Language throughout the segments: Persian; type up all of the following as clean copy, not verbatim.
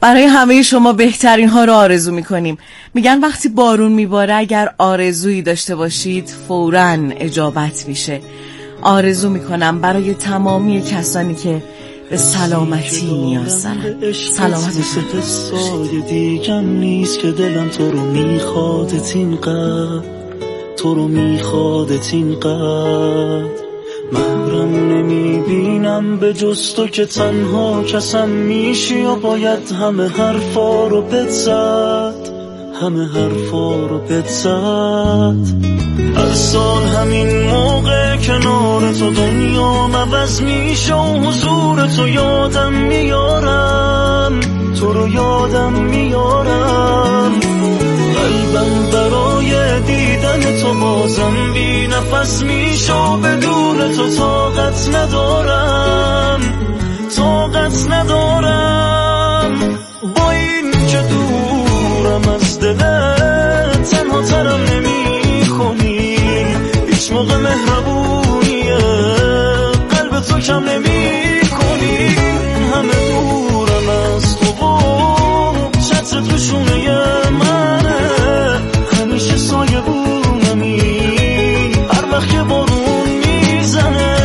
برای همه شما بهترین ها رو آرزو میکنیم. میگن وقتی بارون میباره اگر آرزویی داشته باشید فوراً اجابت میشه. آرزو میکنم برای تمامی کسانی که به سلامتی نیاز دارن. سلامت سایه دیگم نیست که دلم تو رو میخوادت اینقدر، تو رو میخوادت اینقدر. محرم نمیبینم به جز تو که تنها کسم میشی و باید همه حرفا رو بزد، همه حرفا رو بزد. هر سال همین موقع کنار تو دنیا عوض میشه و حضور تو یادم میارم، تو رو یادم میارم. قلبم برای دیدن تو بازم بی نفس میشه و بدون تو طاقت ندارم، طاقت ندارم. با این که دورم از دلت تنها ترم نمی کنی، هیچ موقع مهربونیه قلب تو کم نمی کنی. همه دورم از تو و چتر توشونه منه، همیشه سایه بونمی هر وقت که بارون میزنه.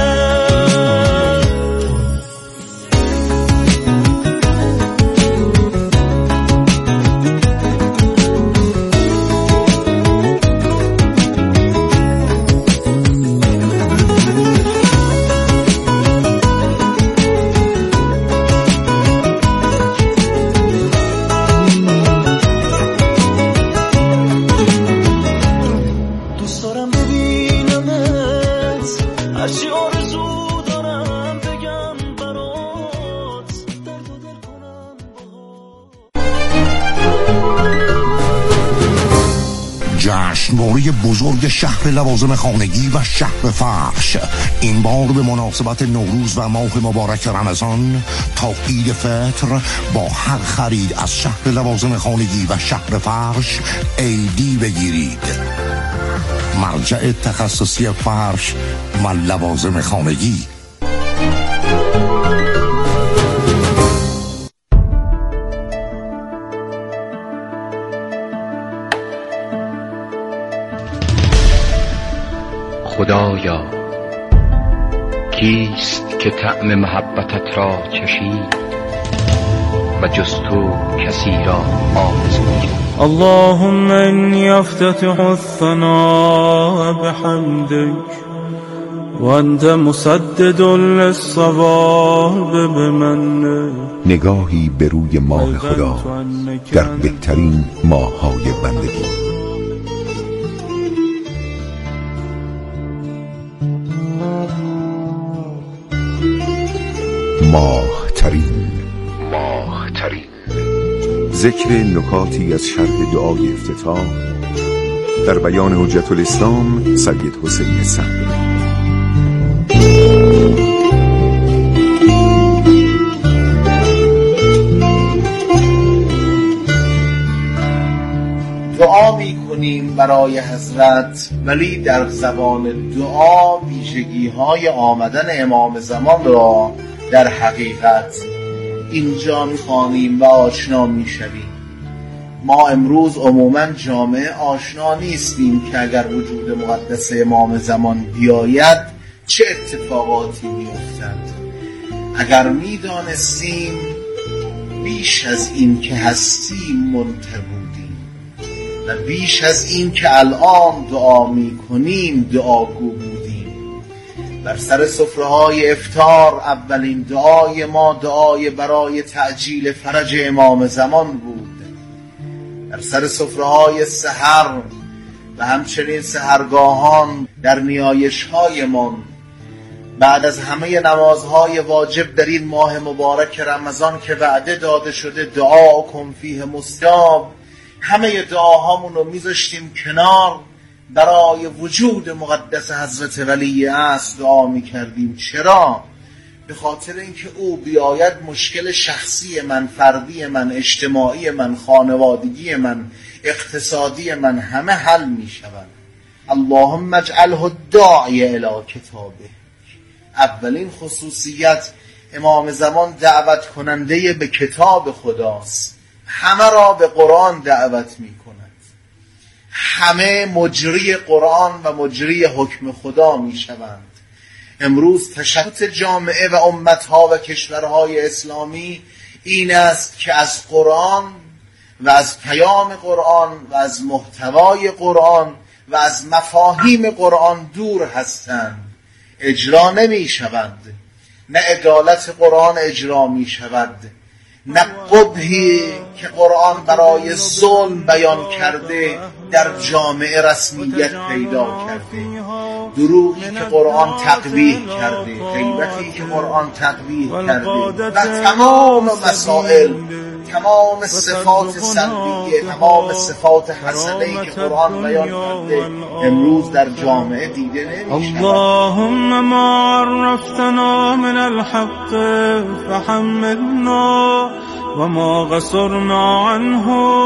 جشنواره بزرگ شهر لوازم خانگی و شهر فرش این بار به مناسبت نوروز و ماه مبارک رمضان تا عید فطر با هر خرید از شهر لوازم خانگی و شهر فرش ایدی بگیرید. مرجع تخصصی فرش و لوازم خانگی. خدایا کیست که طعم محبتت را چشید و جز تو کسی را آرزویی. اللهم إني أفتتح الثناء بحمدك وأنت مسدد للصواب بمنك. نگاهی به روی ماه خدا در بهترین ماه‌های بندگی. ماه‌ترین ذکر نکاتی از شرح دعای افتتاح در بیان حجت الاسلام سید حسین صدر. دعا می‌کنیم برای حضرت، ولی در زبان دعا ویژگی‌های آمدن امام زمان را در حقیقت اینجا می‌خوانیم و آشنا می‌شویم. ما امروز عموماً جامعه آشنا نیستیم که اگر وجود مقدس امام زمان بیاید چه اتفاقاتی می‌افتد. اگر می‌دانستیم بیش از این که هستیم منتظر بودیم و بیش از این که الان دعا می‌کنیم دعاگو بودیم. بر سر سفره‌های افطار اولین دعای ما دعای برای تعجیل فرج امام زمان بود. در سر سفره‌های سحر و همچنین سحرگاهان در نیایش‌هایمان بعد از همه نمازهای واجب در این ماه مبارک رمضان که وعده داده شده دعا کن فیه مستجاب، همه دعاهامون رو میذاشتیم کنار، برای وجود مقدس حضرت ولی اصل دعا میکردیم. چرا؟ به خاطر اینکه او بیاید مشکل شخصی من، فردی من، اجتماعی من، خانوادگی من، اقتصادی من همه حل میشود. اللهم اجعله الداعی الی کتابه. اولین خصوصیت امام زمان دعوت کننده به کتاب خداست، همه را به قرآن دعوت می کند، همه مجری قرآن و مجری حکم خدا می شوند. امروز تشتت جامعه و امتها و کشورهای اسلامی این است که از قرآن و از پیام قرآن و از محتوای قرآن و از مفاهیم قرآن دور هستند، اجرا نمی شوند، نه عدالت قرآن اجرا می شود، نه قبحی که قرآن برای ظلم بیان کرده در جامعه رسمیت پیدا کرده، دروغی که قرآن تقبیح کرده، غیبتی که قرآن تقبیح کرده و تمام مسائل، تمام صفات سلبیه، تمام صفات حسنه‌ای که قرآن بیان کرده امروز در جامعه دیده نمی‌شود. اللهم ما عرفتنا من الحق فحملنا و ما قصرنا عنه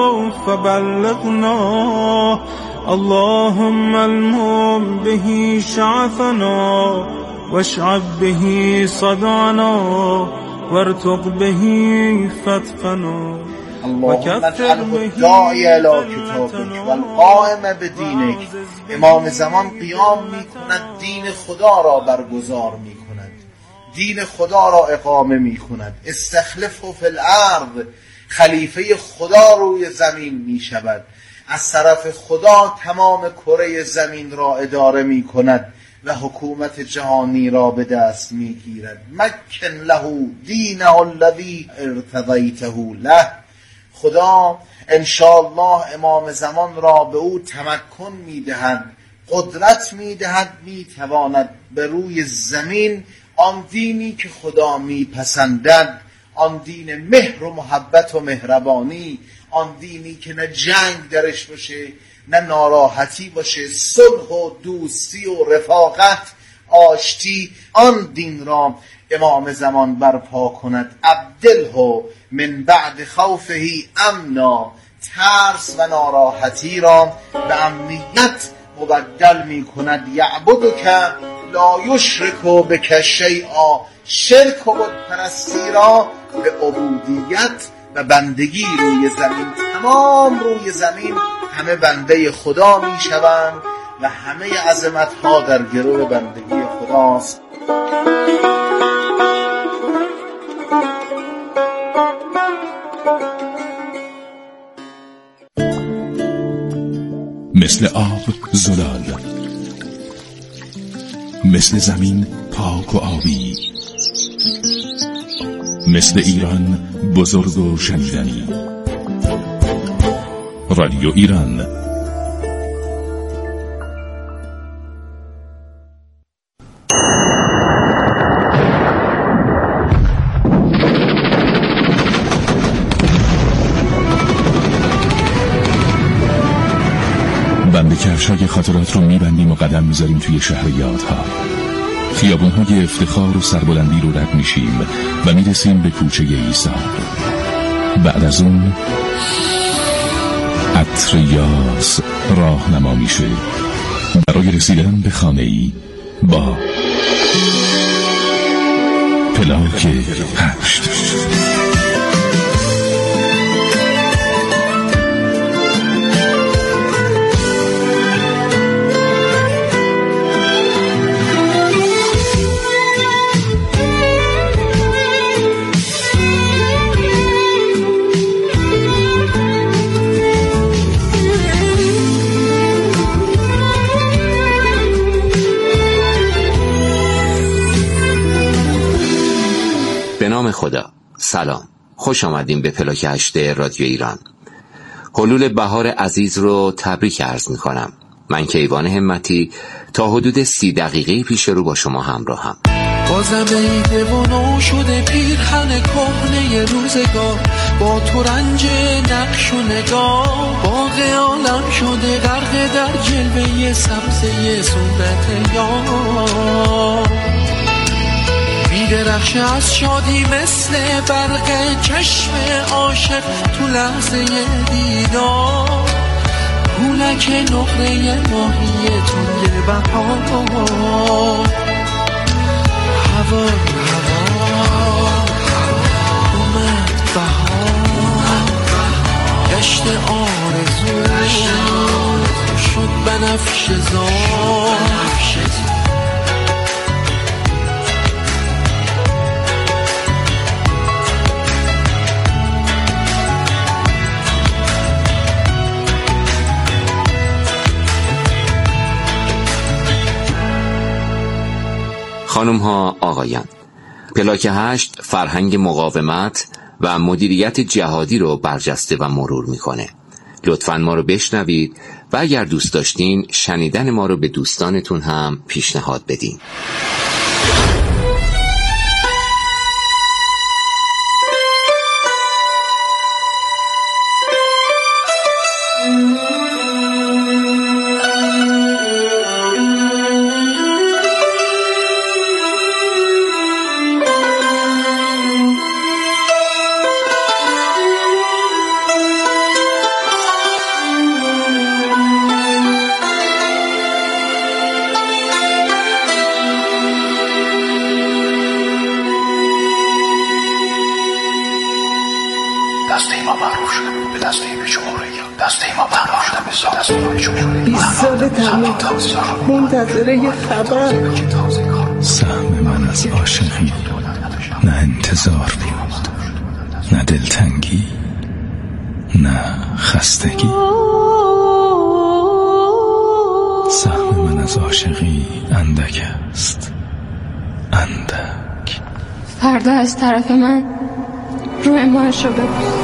فبلغنا. اللهم المم به شعثنا واشعب به صدعنا وارتق به فتقنا. اللهم اجعله الداعی الی کتابک و القائم بدینک. امام زمان قیام می کند، دین خدا را برگزار می کند، دین خدا را اقامه می کند. استخلفه فی الارض، خلیفه خدا روی زمین می شود، از طرف خدا تمام کره زمین را اداره می کند و حکومت جهانی را به دست می گیرد. مکن له دینه الذی ارتضیته له. خدا انشاءالله امام زمان را به او تمکن می دهد، قدرت می دهد، می تواند به روی زمین آن دینی که خدا می پسندد، آن دین مهر و محبت و مهربانی، آن دینی که نه جنگ درش باشه نه ناراحتی باشه، صلح و دوستی و رفاقت، آشتی، آن دین را امام زمان برپا کند. عبدله من بعد خوفه امنا، ترس و ناراحتی را به امنیت مبدل می کند. یعبدک لا یشرک بک شیئا، شرک و بتپرستی را به عبودیت و بندگی روی زمین، تمام روی زمین همه بنده خدا می شوند و همه عظمت ها در گرو بندگی خداست. مثل آب زلال، مثل زمین پاک و آبی، مثل ایران بزرگ و شنیدنی. رادیو ایران. بند کفش‌های خاطرات رو میبندیم و قدم میذاریم توی شهر یادها. خیابون‌های افتخار و سربلندی رو رد میشیم و میرسیم به کوچه ایثار. بعد از اون عطر یاس راهنما میشه برای رسیدن به خانه‌ای با پلاک 8. به نام خدا. سلام، خوش آمدیم به پلاک 8 رادیو ایران. حلول بهار عزیز رو تبریک عرض می کنم. من کیوان همتی تا حدود 30 دقیقه پیش رو با شما همراهم. بازم عیده و نو شده پیرهن کهنه روزگار، با تو رنج نقش و نگاه، باغ عالم شده غرق در جلوه سبزه صورت یار. میدرخشه از شادی مثل برق چشم عاشق تو لحظه دیدار، پولک نقره ماهی توی بهار. هوا دشت آرزو شد بنفشه زار. خانم ها، آقایان، پلاک 8 فرهنگ مقاومت و مدیریت جهادی رو برجسته و مرور میکنه. لطفاً ما رو بشنوید و اگر دوست داشتین شنیدن ما رو به دوستانتون هم پیشنهاد بدین. دسته ما معروف شده به دسته به جمهوری، دسته ما معروف شده به دسته به جمهوری. 20 سال تمام منتظره یه خبر. سهم من از عاشقی نه انتظار بود، نه دلتنگی، نه خستگی. سهم من از عاشقی اندک است، اندک. فردا از طرف من روی ماهش رو ببوس.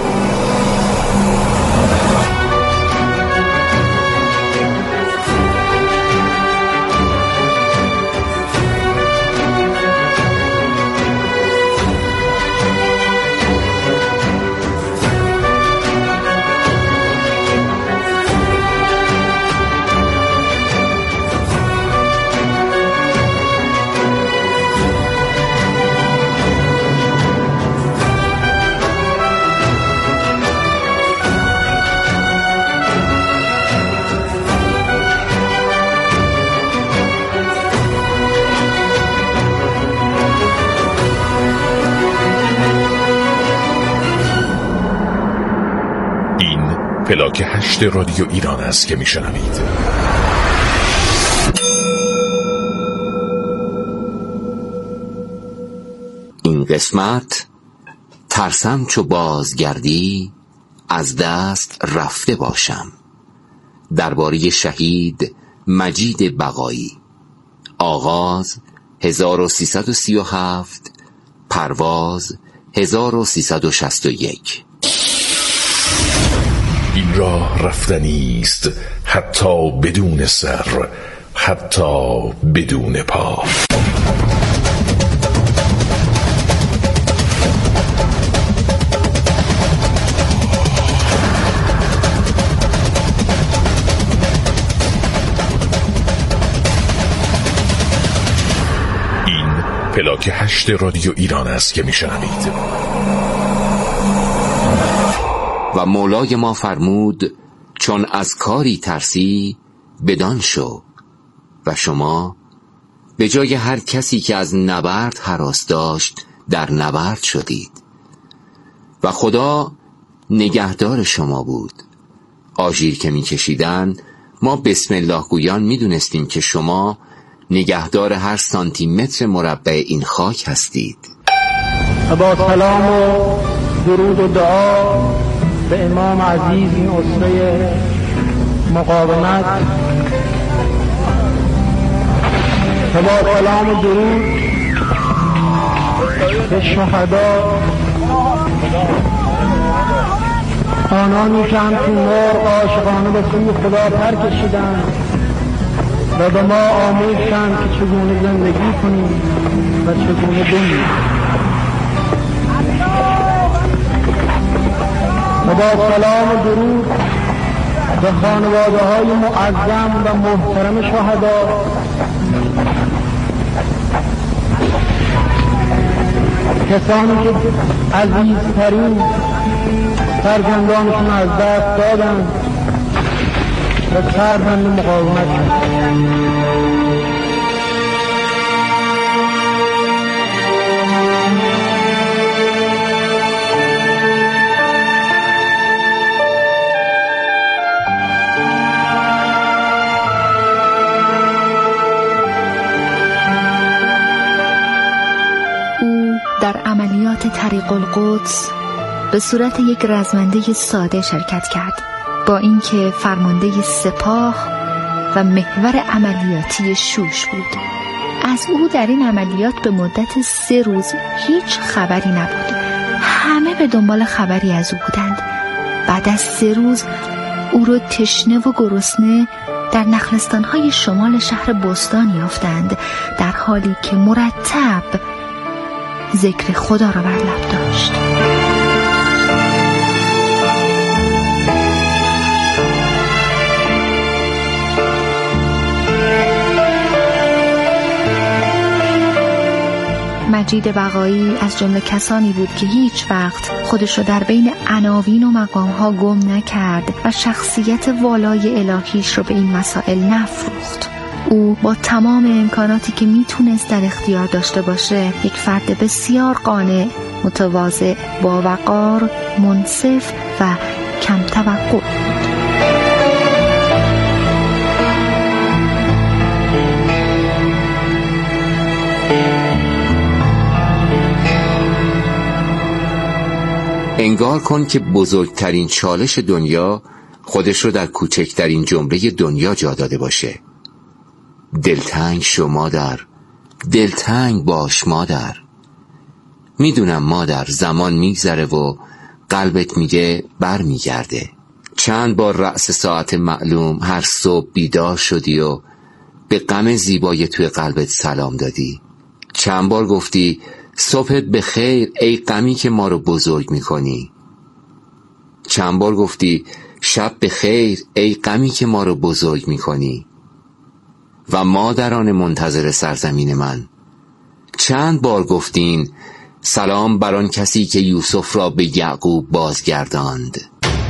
پلاک 8 رادیو ایران است که میشنوید. این قسمت ترسم چو بازگردی از دست رفته باشم، درباره شهید مجید بقایی. آغاز 1337، پرواز 1361. این راه رفتنی است حتی بدون سر، حتی بدون پا. این پلاک 8 رادیو ایران است که میشنوید. و مولای ما فرمود چون از کاری ترسی بدان شو. و شما به جای هر کسی که از نبرد هراس داشت در نبرد شدید و خدا نگهدار شما بود. آژیر که میکشیدن ما بسم الله گویان میدونستیم که شما نگهدار هر سانتی متر مربع این خاک هستید. و با سلام و درود و دعا به امام عزیز این اسره مقاومت، و با سلام و درود به شهدا، آنانی که همچون مرغ عاشقانه به سوی خدا پر کشیدند و به ما آموختند که چگونه زندگی کنیم و چگونه بمیریم. و با سلام و درود به خانواده های معظم و محترم شهدا، کسانی که عزیزترین فرزندانشون از دست دادند و سربند مقاومت کردند. عملیات طریق القدس به صورت یک رزمنده ساده شرکت کرد، با اینکه فرمانده سپاه و محور عملیاتی شوش بود. از او در این عملیات به مدت 3 روز هیچ خبری نبود. همه به دنبال خبری از او بودند. بعد از 3 روز او را تشنه و گرسنه در نخلستان‌های شمال شهر بستان یافتند، در حالی که مرتب ذکر خدا را بر لب داشت. مجید بقایی از جمله کسانی بود که هیچ وقت خودش را در بین عناوین و مقام‌ها گم نکرد و شخصیت والای الهیش را به این مسائل نفروخت. او با تمام امکاناتی که میتونست در اختیار داشته باشه، یک فرد بسیار قانع، متواضع، با وقار، منصف و کم توقع بود. انگار کن که بزرگترین چالش دنیا خودش رو در کوچکترین جمله دنیا جا داده باشه. دلتنگ شو مادر، دلتنگ باش مادر. میدونم مادر، زمان میگذره و قلبت میگه بر میگرده. چند بار رأس ساعت معلوم هر صبح بیدار شدی و به غم زیبای توی قلبت سلام دادی. چند بار گفتی صبحت بخیر ای غمی که ما رو بزرگ میکنی. چند بار گفتی شب بخیر ای غمی که ما رو بزرگ میکنی. و مادران منتظر سرزمین من، چند بار گفتین سلام بر آن کسی که یوسف را به یعقوب بازگرداند.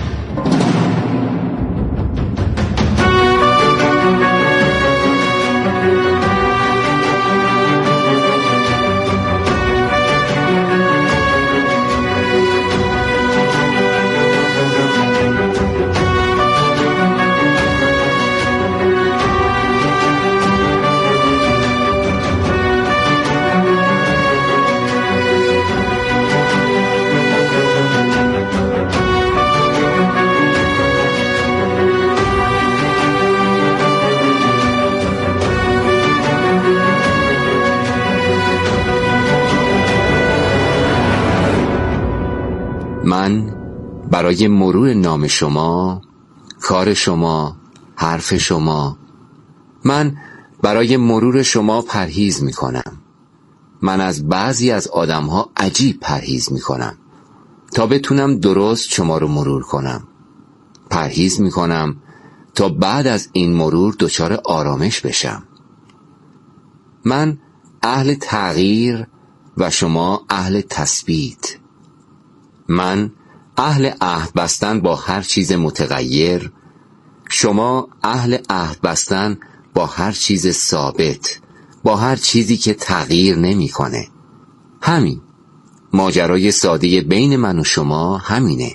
من برای مرور نام شما، کار شما، حرف شما، من برای مرور شما پرهیز می کنم. من از بعضی از آدمها عجیب پرهیز می کنم تا بتونم درست شما رو مرور کنم. پرهیز می کنم تا بعد از این مرور دچار آرامش بشم. من اهل تغییر و شما اهل تثبیت. من اهل عهد بستن با هر چیز متغیر، شما اهل عهد بستن با هر چیز ثابت، با هر چیزی که تغییر نمیکنه. همین ماجرای ساده بین من و شما همینه.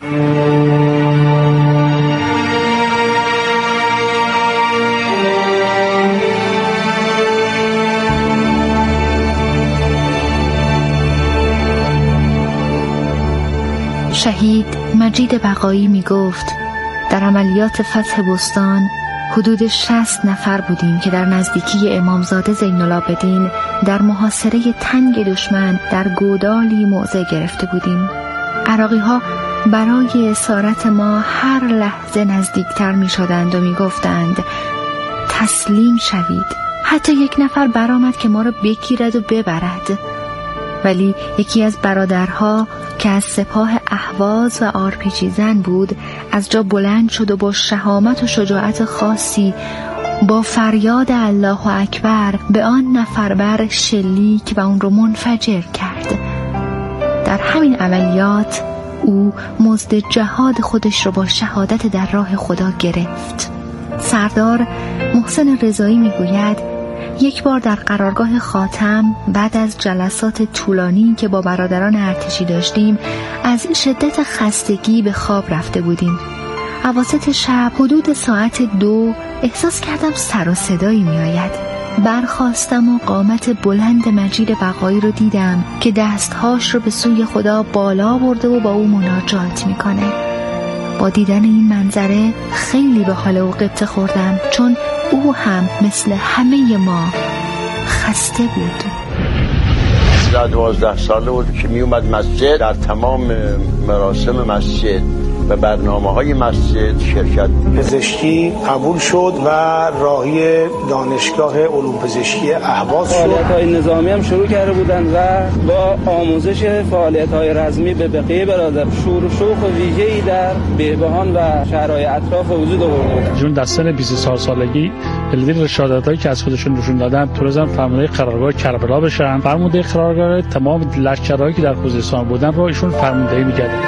شهید مجید بقایی می گفت در عملیات فتح بستان حدود 60 نفر بودیم که در نزدیکی امامزاده زین العابدین در محاصره تنگ دشمن در گودالی موضع گرفته بودیم. عراقی ها برای اسارت ما هر لحظه نزدیکتر می شدند و می گفتند تسلیم شوید. حتی یک نفر برآمد که ما را بگیرد و ببرد، ولی یکی از برادرها که از سپاه اهواز و آرپیچی زن بود از جا بلند شد و با شهامت و شجاعت خاصی با فریاد الله اکبر به آن نفر بر شلیک و اون رو منفجر کرد. در همین عملیات او مزد جهاد خودش رو با شهادت در راه خدا گرفت. سردار محسن رضایی میگوید یک بار در قرارگاه خاتم بعد از جلسات طولانی که با برادران ارتشی داشتیم از شدت خستگی به خواب رفته بودیم. اواسط شب حدود ساعت 2 احساس کردم سر و صدایی می آید. برخاستم و قامت بلند مجید بقایی رو دیدم که دستهاش رو به سوی خدا بالا برده و با او مناجات میکنه. با دیدن این منظره خیلی به حال او غبطه خوردم، چون او هم مثل همه ما خسته بود. 12 ساله بود که می اومد مسجد، در تمام مراسم مسجد و برنامه‌های مسجد شرکت. پزشکی قبول شد و راهی دانشگاه علوم پزشکی اهواز شد. فعالیت‌های نظامی هم شروع کرده بودند و با آموزش فعالیت‌های رزمی به بقیه برادر شور و شوق ویژه‌ای در بهبهان و شهرهای اطراف وجود آورده بودند. جون در سن 24 سالگی دلیل رشادتایی که از خودشون نشون دادن تونستن فرمانده قرارگاه کربلا بشن. فرمانده قرارگاه تمام لشکرهایی که در خوزستان بودن رو ایشون فرماندهی می‌کردن.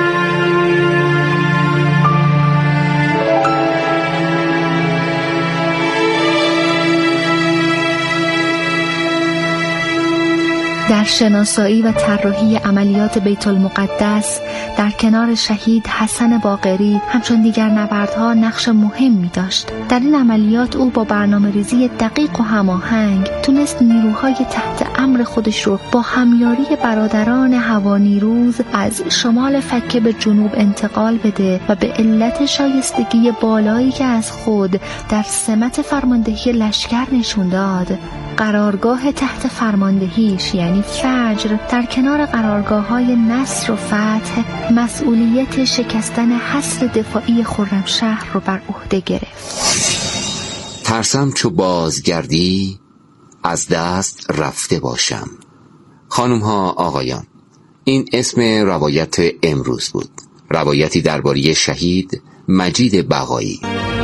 در شناسایی و طراحی عملیات بیت المقدس در کنار شهید حسن باقری همچون دیگر نبردها نقش مهمی داشت. در این عملیات او با برنامه‌ریزی دقیق و هماهنگ تونست نیروهای تحت امر خودش رو با همیاری برادران هوانیروز از شمال فکه به جنوب انتقال بده و به علت شایستگی بالایی که از خود در سمت فرماندهی لشکر نشون داد، قرارگاه تحت فرماندهیش یعنی فجر در کنار قرارگاه‌های نصر و فتح مسئولیت شکستن حصر دفاعی خرمشهر رو بر عهده گرفت. ترسم چو بازگردی از دست رفته باشم. خانم ها آقایان، این اسم روایت امروز بود، روایتی درباره شهید مجید بقایی.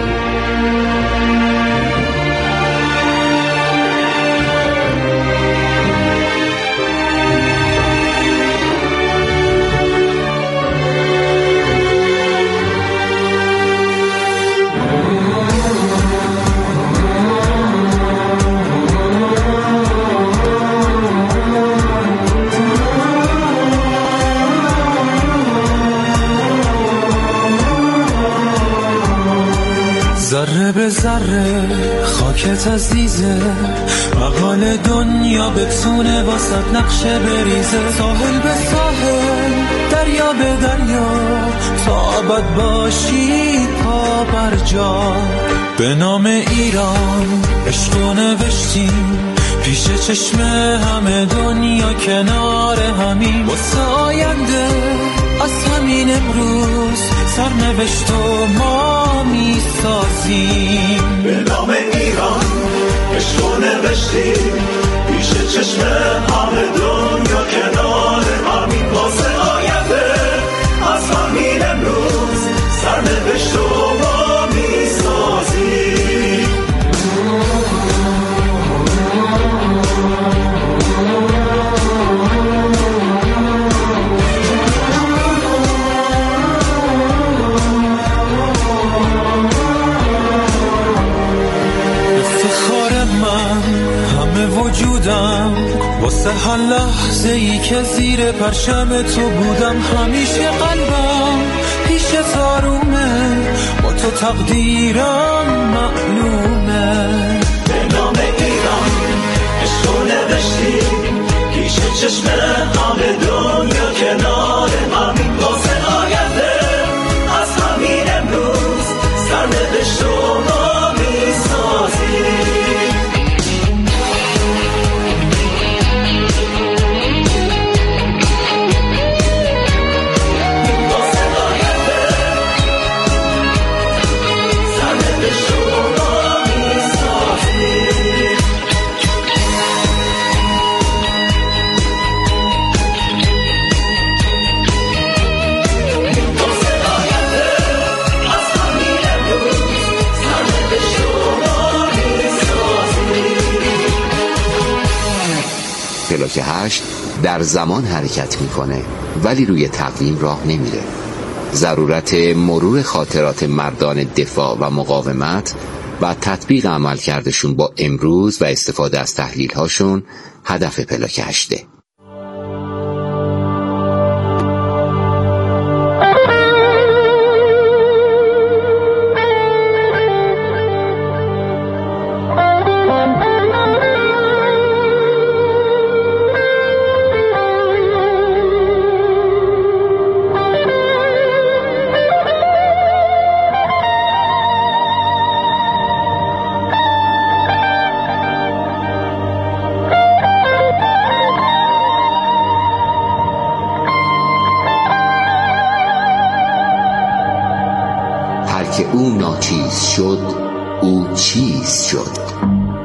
ذره به ذره خاکت عزیزه، مقال دنیا بتونه واسط نقشه بریزه. ساحل به ساحل، دریا به دریا، تا ابد باشی پا بر جا. به نام ایران عشقو نوشتیم پیش چشم همه دنیا، کنار همین واسه آینده از همین امروز سرنوشت و ما می سازیم. به نام ایران عشقو نوشتیم پیش چشم همه دنیا، کنار همین واسه آینده از همین امروز سرنوشت و ما می سازیم. وجودم واسه هر لحظه ای که زیر پرچم تو بودم، همیشه قلبم پیش آرومه، با تو تقدیرم معلومه. به نام ایران عشقو نوشتیم پیش چشم همه دنیا، کنار همین واسه آینده از همین امروز سرنوشت و ما می سازیم. پلاک 8 در زمان حرکت میکنه ولی روی تقویم راه نمیره. ضرورت مرور خاطرات مردان دفاع و مقاومت و تطبیق عمل کردشون با امروز و استفاده از تحلیل هاشون هدف پلاک 8. چیز شد او چیز شد.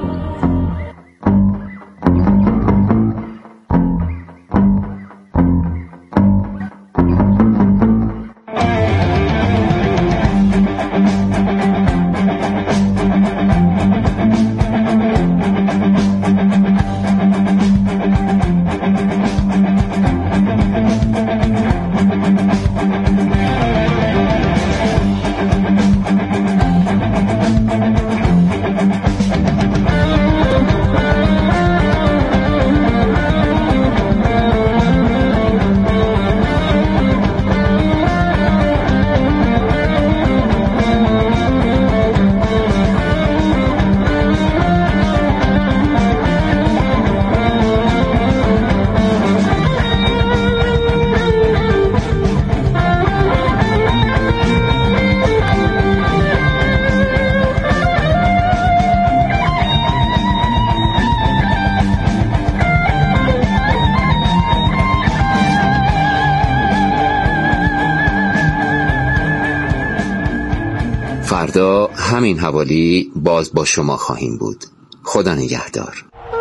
فردا همین حوالی باز با شما خواهیم بود. خدا نگهدار.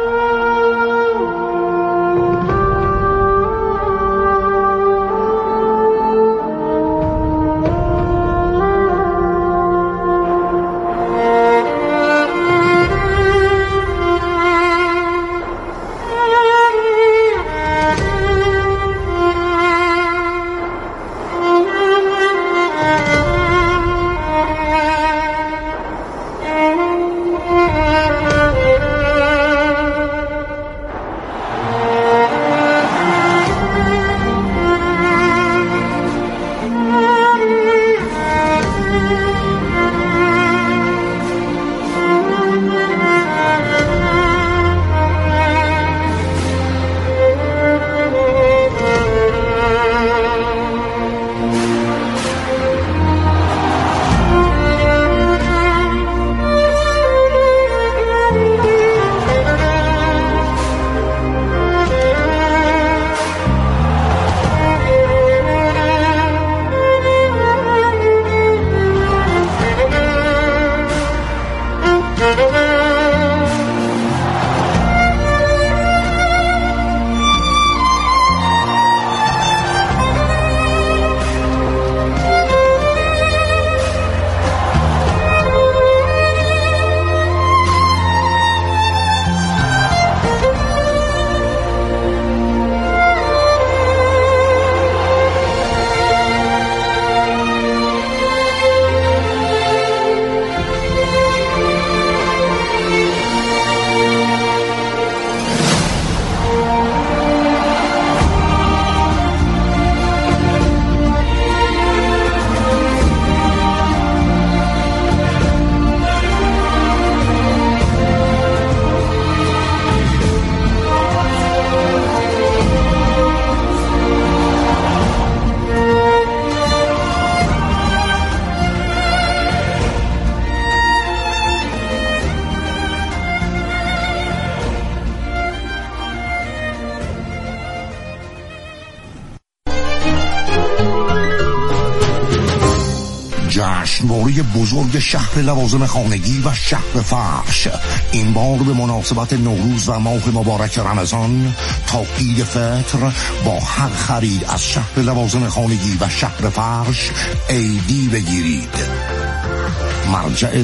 جشنواره بزرگ شهر لوازم خانگی و شهر فرش این بار به مناسبت نوروز و ماه مبارک رمضان تا عید فطر با هر خرید از شهر لوازم خانگی و شهر فرش عیدی بگیرید. مرجع